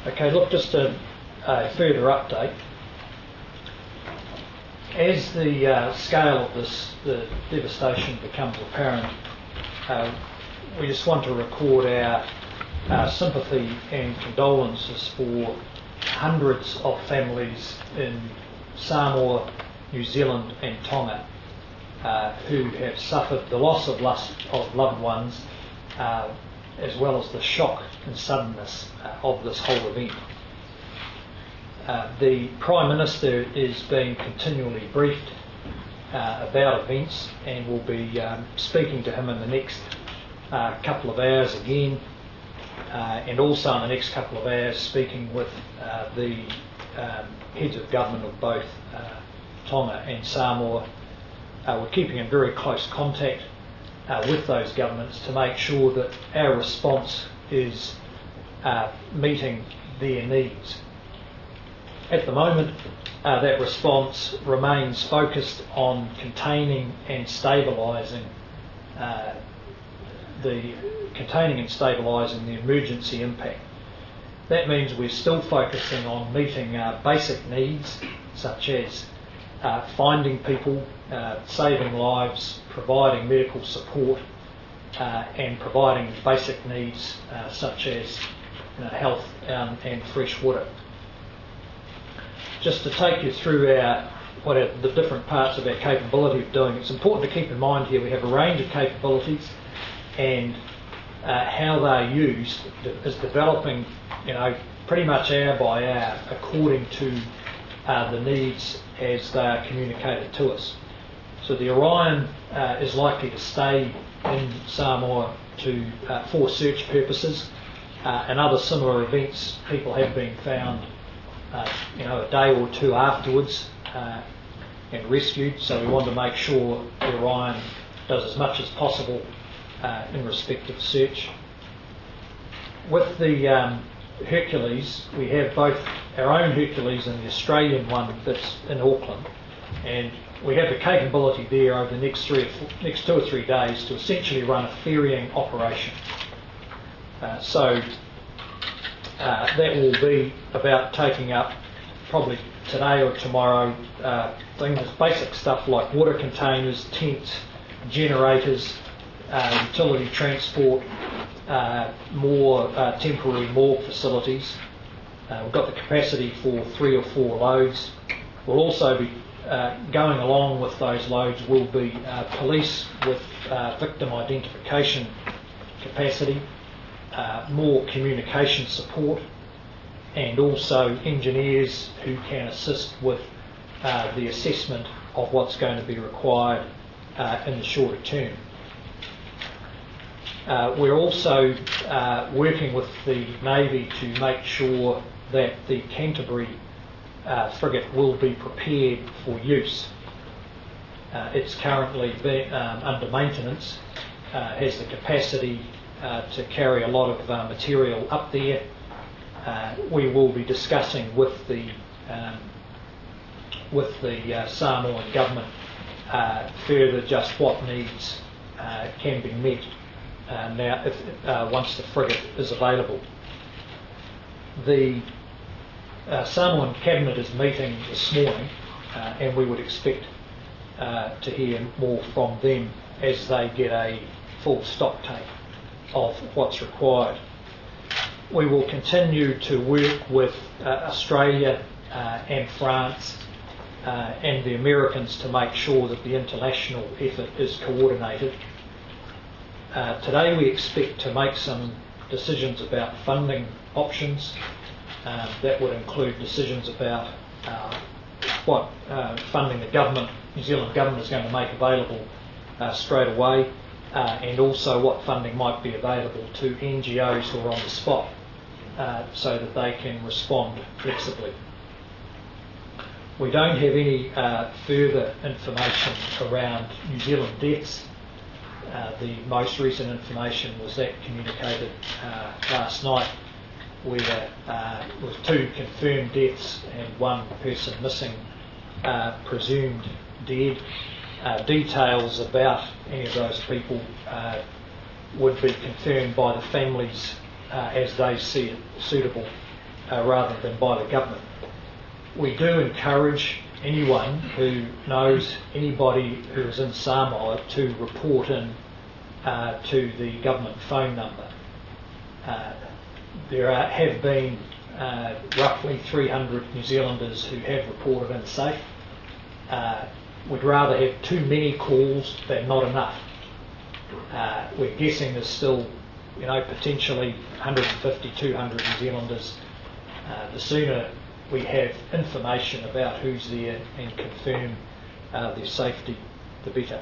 Okay, look, just a further update. As the scale of the devastation becomes apparent, we just want to record our sympathy and condolences for hundreds of families in Samoa, New Zealand and Tonga who have suffered the loss of loved ones as well as the shock and suddenness of this whole event. The Prime Minister is being continually briefed about events, and we'll be speaking to him in the next couple of hours again, and also in the next couple of hours speaking with the heads of government of both Tonga and Samoa. We're keeping in very close contact with those governments to make sure that our response is meeting their needs. At the moment, that response remains focused on containing and stabilising the emergency impact. That means we're still focusing on meeting basic needs such as finding people, saving lives, providing medical support, and providing basic needs such as health and fresh water. Just to take you through the different parts of our capability of doing, it's important to keep in mind here we have a range of capabilities, and how they're used is developing, pretty much hour by hour according to the needs as they are communicated to us. So the Orion is likely to stay in Samoa for search purposes, and other similar events. People have been found a day or two afterwards and rescued, so we want to make sure the Orion does as much as possible in respect of search. With the Hercules, we have both our own Hercules and the Australian one that's in Auckland, and we have the capability there over the next 2 or 3 days to essentially run a ferrying operation. So that will be about taking up, probably today or tomorrow, things, basic stuff like water containers, tents, generators, utility transport, more temporary morgue facilities. We've got the capacity for 3 or 4 loads. We'll also be going along with those loads will be police with victim identification capacity, more communication support, and also engineers who can assist with the assessment of what's going to be required in the shorter term. We're also working with the Navy to make sure that the Canterbury frigate will be prepared for use. It's currently under maintenance, has the capacity to carry a lot of material up there. We will be discussing with the Samoan government further just what needs can be met once the frigate is available. The Samoan Cabinet is meeting this morning, and we would expect to hear more from them as they get a full stocktake of what's required. We will continue to work with Australia and France and the Americans to make sure that the international effort is coordinated. Today we expect to make some decisions about funding options. That would include decisions about what funding the New Zealand government is going to make available straight away, and also what funding might be available to NGOs who are on the spot so that they can respond flexibly. We don't have any further information around New Zealand deaths. The most recent information was that communicated last night, where with 2 confirmed deaths and 1 person missing, presumed dead. Details about any of those people would be confirmed by the families as they see it suitable rather than by the government. We do encourage anyone who knows anybody who is in Samoa to report in to the government phone number. There have been roughly 300 New Zealanders who have reported in safe. We'd rather have too many calls than not enough. We're guessing there's still, potentially 150, 200 New Zealanders. The sooner we have information about who's there and confirm their safety, the better.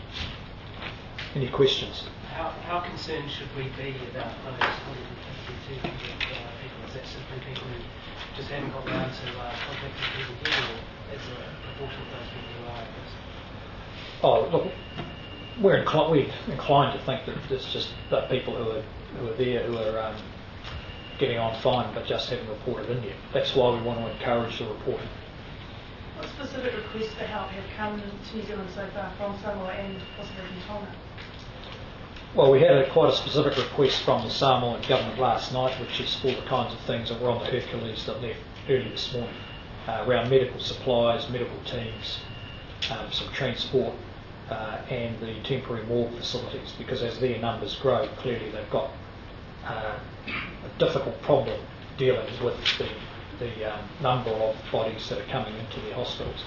Any questions? How concerned should we be about those 150, 200 people? Is that simply people who just haven't got around to contacting people here, or is there a proportion of those people who are at risk? Oh, look, we're inclined to think that it's just the people who are there who are getting on fine but just haven't reported in yet. That's why we want to encourage the reporting. What specific requests for help have come to New Zealand so far from Samoa and possibly from Tonga? Well, we had quite a specific request from the Samoan government last night, which is for the kinds of things that were on the Hercules that left early this morning, around medical supplies, medical teams, some transport, and the temporary morgue facilities, because as their numbers grow, clearly they've got a difficult problem dealing with the number of bodies that are coming into their hospitals.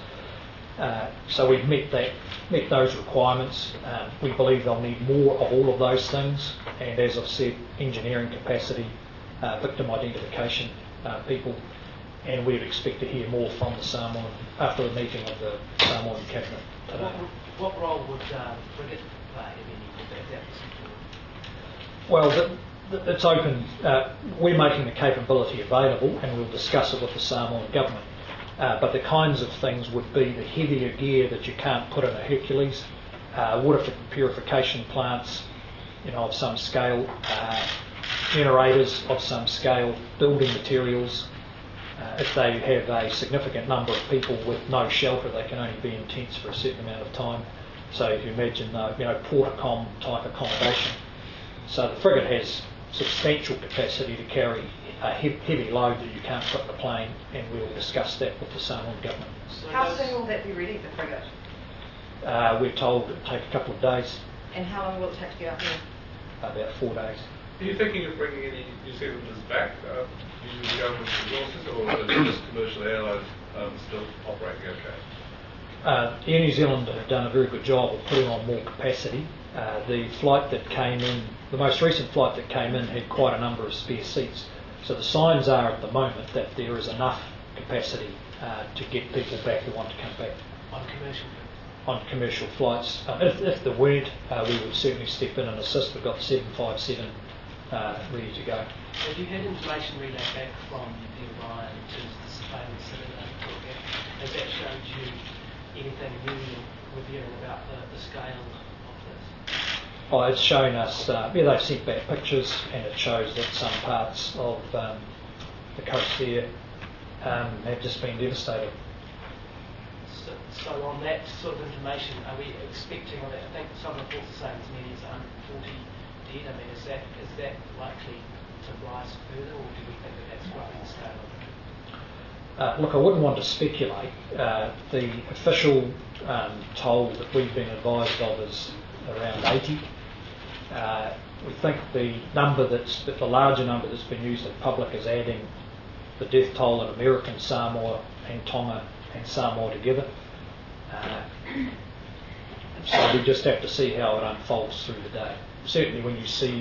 So we've met those requirements. We believe they'll need more of all of those things, and as I've said, engineering capacity, victim identification people, and we'd expect to hear more from the Samoan after the meeting of the Samoan cabinet today. What role would frigate play if that was important? Well, it's open. We're making the capability available, and we'll discuss it with the Samoan government. But the kinds of things would be the heavier gear that you can't put in a Hercules, water purification plants, of some scale, generators of some scale, building materials. If they have a significant number of people with no shelter, they can only be in tents for a certain amount of time. So if you imagine, portacom type accommodation. So the frigate has substantial capacity to carry a heavy load that you can't put in the plane, and we'll discuss that with the Samoan government. How soon will that be ready, the frigate? We're told it'll take a couple of days. And how long will it take to get up there? About 4 days. Are you thinking of bringing any New Zealanders back using the government's resources, or is just commercial airlines still operating okay? Air New Zealand have done a very good job of putting on more capacity. The flight that came in, the most recent flight that came in, had quite a number of spare seats. So the signs are at the moment that there is enough capacity to get people back who want to come back. On commercial flights. If there weren't, we would certainly step in and assist. We've got the 757 ready to go. Have you had information relayed back from the Orion in terms of the surveillance that has that showed you anything new revealing about the scale of this? Oh, it's shown us, they've sent back pictures, and it shows that some parts of the coast there have just been devastated. So on that sort of information, are we expecting, I think some reports are saying as many as 140 dead? I mean, is that likely to rise further, or do we think that that's roughly the scale of it? Look, I wouldn't want to speculate. The official toll that we've been advised of is around 80. We think the larger number that's been used in public is adding the death toll in American Samoa and Tonga and Samoa together. So we just have to see how it unfolds through the day. Certainly when you see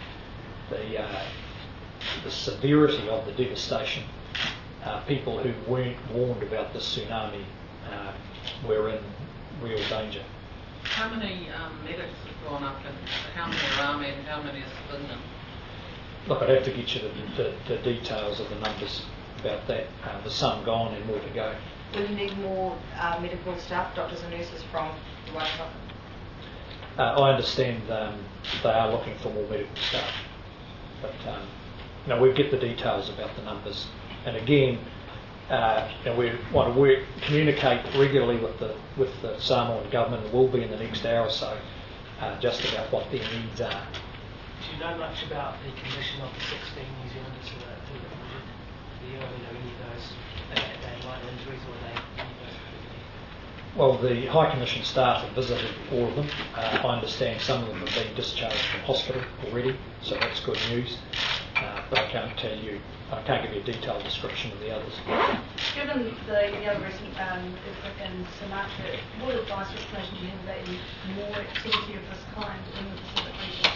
the severity of the devastation, people who weren't warned about the tsunami were in real danger. How many medics have gone up, and how many are army and how many are civilian? Look, I'd have to get you the details of the numbers about that. There's some gone and more to go. Will you need more medical staff, doctors and nurses from the Waikato? I understand they are looking for more medical staff, but we'll get the details about the numbers. And again, we want to communicate regularly with the Samoan government, and will be in the next hour or so, just about what their needs are. Do you know much about the condition of the 16 New Zealanders who are injured Well, the High Commission staff have visited all of them. I understand some of them have been discharged from hospital already, so that's good news. But I can't give you a detailed description of the others. Given the other recent earthquake in Sumatra, what advice or information do you have about any more activity of this kind in the Pacific region?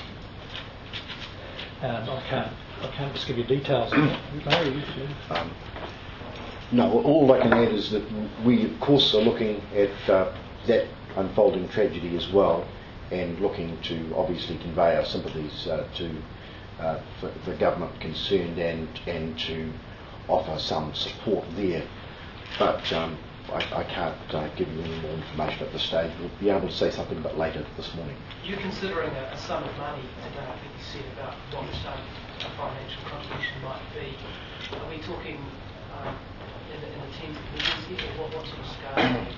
I can't just give you details on that. No, all I can add is that we, of course, are looking at that unfolding tragedy as well, and looking to obviously convey our sympathies to the government concerned and to offer some support there. But I can't give you any more information at this stage. We'll be able to say something a bit later this morning. You're considering a sum of money today, I think you said, about what a financial contribution might be. Are we talking in the tens of millions here, or what sort of scale are we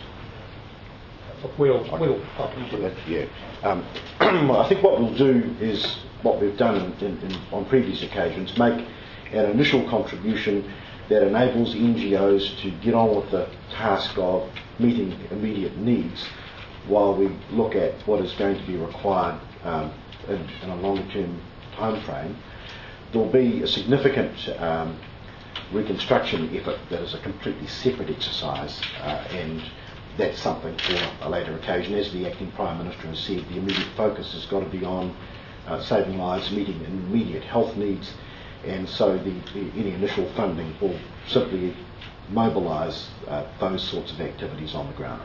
I think what we'll do is what we've done on previous occasions, make an initial contribution that enables NGOs to get on with the task of meeting immediate needs while we look at what is going to be required in a longer-term time frame. There will be a significant reconstruction effort that is a completely separate exercise, and that's something for a later occasion. As the Acting Prime Minister has said, the immediate focus has got to be on saving lives, meeting immediate health needs, and so any initial funding will simply mobilise those sorts of activities on the ground.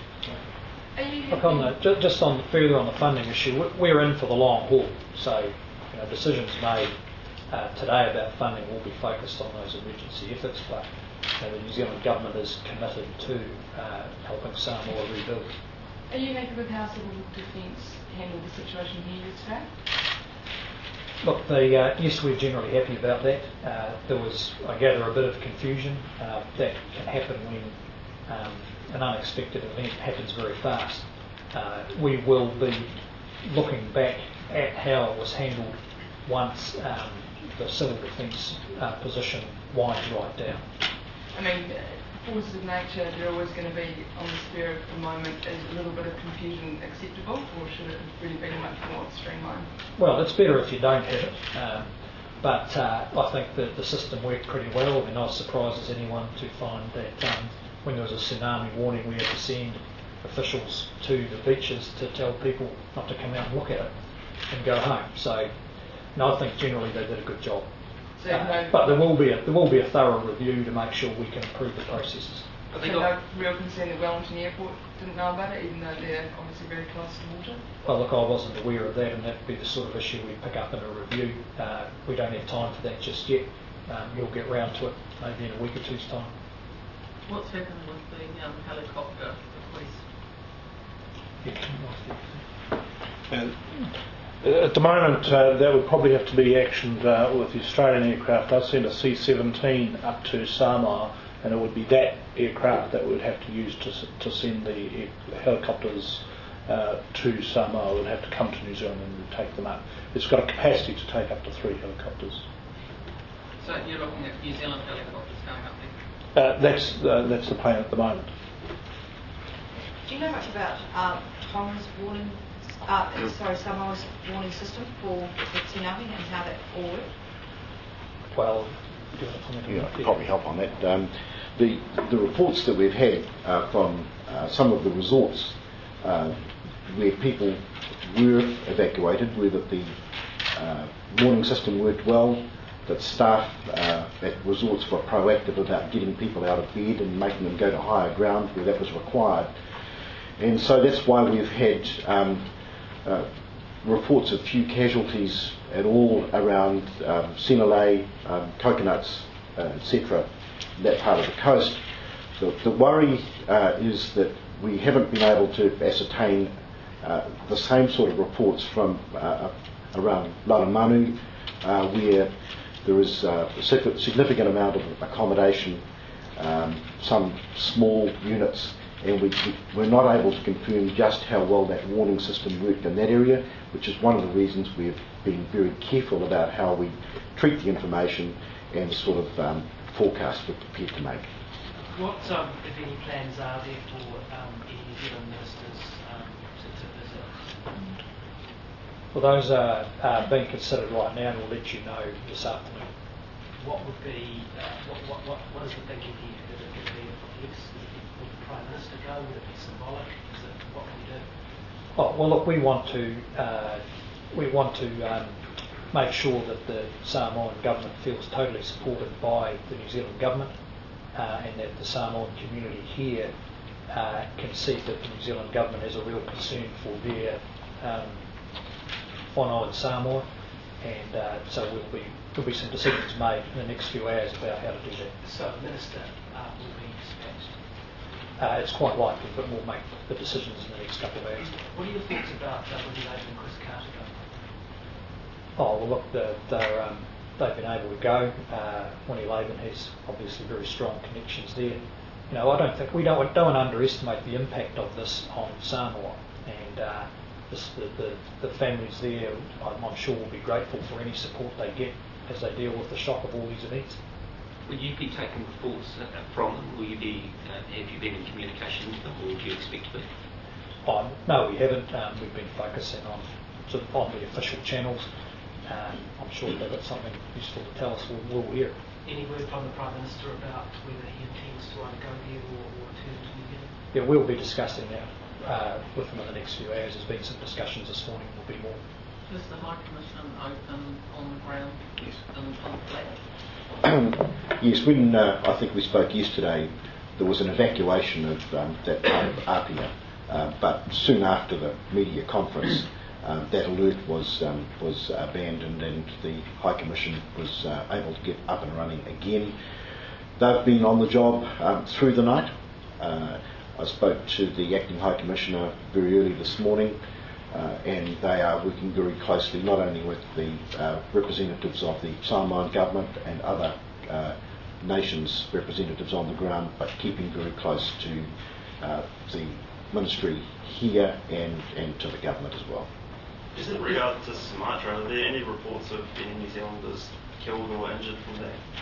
Look, just further on the funding issue, we're in for the long haul, so decisions made today about funding will be focused on those emergency efforts, but the New Zealand Government is committed to helping Samoa rebuild. Are you happy with how Civil Defence handled the situation here today? Look, yes, we're generally happy about that. There was, I gather, a bit of confusion. That can happen when an unexpected event happens very fast. We will be looking back at how it was handled once the Civil Defence position winds right down. I mean, forces of nature, they're always going to be on the spur of the moment. Is a little bit of confusion acceptable, or should it really be much more streamlined? Well, it's better if you don't have it. But I think that the system worked pretty well. I mean, I was surprised as anyone to find that when there was a tsunami warning, we had to send officials to the beaches to tell people not to come out and look at it and go home. So, no, I think generally they did a good job. But there will be a thorough review to make sure we can improve the processes. So no real concern that Wellington Airport didn't know about it, even though they're obviously very close to water? Well, look, I wasn't aware of that, and that would be the sort of issue we pick up in a review. We don't have time for that just yet. You'll get round to it maybe in a week or two's time. What's happening with the helicopter request? At the moment, that would probably have to be actioned with the Australian aircraft. I've sent a C-17 up to Samoa, and it would be that aircraft that we would have to use to send the helicopters to Samoa. It would have to come to New Zealand and take them up. It's got a capacity to take up to 3 helicopters. So you're looking at New Zealand helicopters going up there? That's the plan at the moment. Do you know much about Samoa's warning system for the tsunami and how that all worked? Well, do you want to comment on that? I could probably help on that. The reports that we've had from some of the resorts where people were evacuated were that the warning system worked well, that staff at resorts were proactive about getting people out of bed and making them go to higher ground where that was required. And so that's why we've had reports of few casualties at all around Sinalei, Coconuts, etc., that part of the coast. The worry is that we haven't been able to ascertain the same sort of reports from around Laramanu, where there is a significant amount of accommodation, some small units, and we're not able to confirm just how well that warning system worked in that area, which is one of the reasons we've been very careful about how we treat the information and the sort of forecast we're prepared to make. What, if any, plans are there for any New Zealand ministers to visit? Well, those are being considered right now, and we'll let you know this afternoon. What would be, what is the thinking here? Would it be would the Prime Minister go? Would it be symbolic? What can we do? Oh, well, look, we want to make sure that the Samoan government feels totally supported by the New Zealand government, and that the Samoan community here can see that the New Zealand government has a real concern for their whānau in Samoa, and so there'll be some decisions made in the next few hours about how to do that. So the Minister will be dispatched? It's quite likely, but we'll make the decisions in the next couple of hours. What are your thoughts about Willie Labour and Chris Carter going? Oh, well, look, they've been able to go. Willie Labour has obviously very strong connections there. You know, I don't think we don't underestimate the impact of this on Samoa, and the families there, I'm sure, will be grateful for any support they get as they deal with the shock of all these events. Will you be taking reports from them? Will you be? Have you been in communication with them, or do you expect to be? Oh, no, we haven't. We've been focusing on the official channels. I'm sure if they've got something useful to tell us, we'll hear it. Any word from the Prime Minister about whether he intends to either go there or return to New Zealand? Yeah, we'll be discussing that with them in the next few hours. There's been some discussions this morning. There'll be more. Is the High Commission open on the ground? Yes. On the flat? Yes, when I think we spoke yesterday, there was an evacuation of that part of Apia, but soon after the media conference, that alert was abandoned, and the High Commission was able to get up and running again. They've been on the job through the night. I spoke to the Acting High Commissioner very early this morning, and they are working very closely not only with the representatives of the Samoan government and other nations' representatives on the ground, but keeping very close to the ministry here and to the government as well. Just in regard to Sumatra, are there any reports of any New Zealanders killed or injured from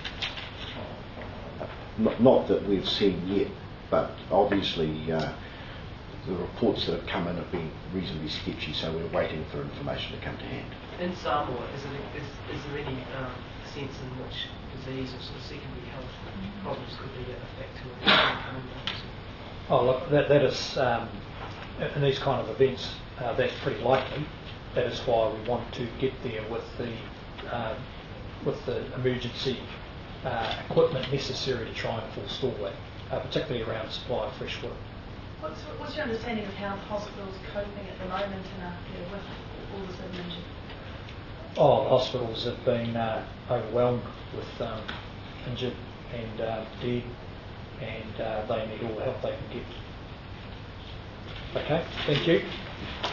that? Not that we've seen yet, but obviously the reports that have come in have been reasonably sketchy, so we're waiting for information to come to hand. In Samoa, is there any sense in which disease or sort of secondary health problems could be a factor of the coming months? Oh, look, that is, in these kind of events, that's pretty likely. That is why we want to get there with the emergency equipment necessary to try and forestall that, particularly around supply of fresh water. What's your understanding of how the hospital's coping at the moment in with all the seven injured? Oh, the hospitals have been overwhelmed with injured and dead, and they need all the help they can get. Okay, thank you.